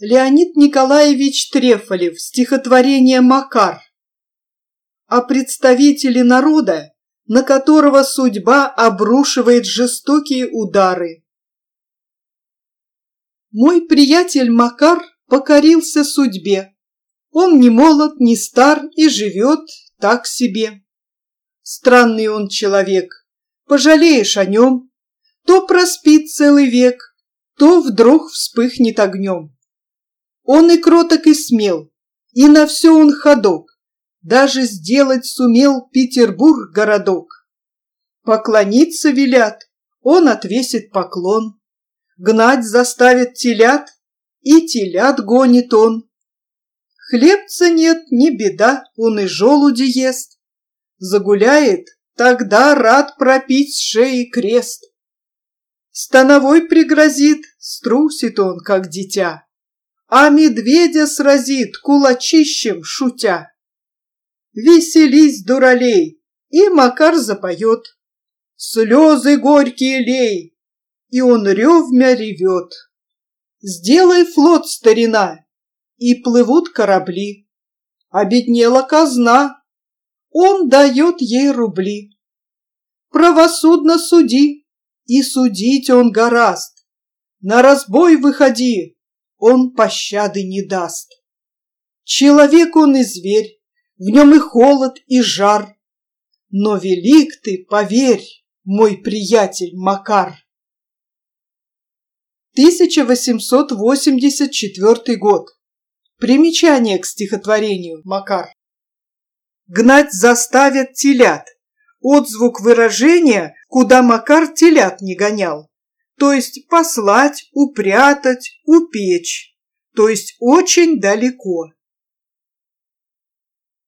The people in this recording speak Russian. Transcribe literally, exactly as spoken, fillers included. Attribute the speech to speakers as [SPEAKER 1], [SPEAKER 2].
[SPEAKER 1] Леонид Николаевич Трефолев, стихотворение «Макар» о представителе народа, на которого судьба обрушивает жестокие удары. Мой приятель Макар покорился судьбе. Он не молод, не стар и живет так себе. Странный он человек, пожалеешь о нем, то проспит целый век, то вдруг вспыхнет огнем. Он и кроток, и смел, и на все он ходок, даже сделать сумел Петербург городок. Поклониться велят, он отвесит поклон, гнать заставит телят, и телят гонит он. Хлебца нет, не беда, он и желуди ест. Загуляет, тогда рад пропить с шеи крест. Становой пригрозит, струсит он, как дитя, а медведя сразит кулачищем шутя. Веселись, дуралей, и Макар запоет. Слезы горькие лей, и он ревмя ревет. Сделай флот, старина, и плывут корабли. Обеднела казна, он дает ей рубли. Правосудно суди, и судить он гораст. На разбой выходи, он пощады не даст. Человек он и зверь, в нем и холод, и жар. Но велик ты, поверь, мой приятель Макар. тысяча восемьсот восемьдесят четвёртый год. Примечание к стихотворению «Макар». Гнать заставят телят. Отзвук выражения, куда Макар телят не гонял. То есть послать, упрятать, упечь. То есть очень далеко.